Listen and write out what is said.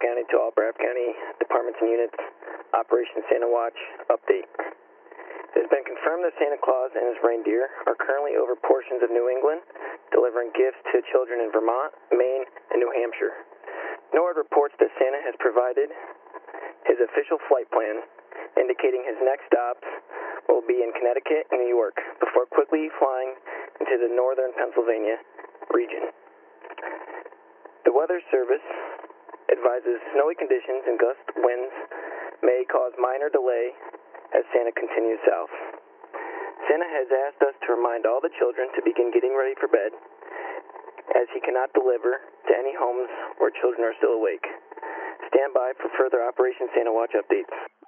County to all Broward County departments and units. Operation Santa Watch update. It has been confirmed that Santa Claus and his reindeer are currently over portions of New England, delivering gifts to children in Vermont, Maine, and New Hampshire. NORAD reports that Santa has provided his official flight plan, indicating his next stops will be in Connecticut and New York, before quickly flying into the northern Pennsylvania region. The Weather Service advises snowy conditions and gust winds may cause minor delay as Santa continues south. Santa has asked us to remind all the children to begin getting ready for bed, as he cannot deliver to any homes where children are still awake. Stand by for further Operation Santa Watch updates.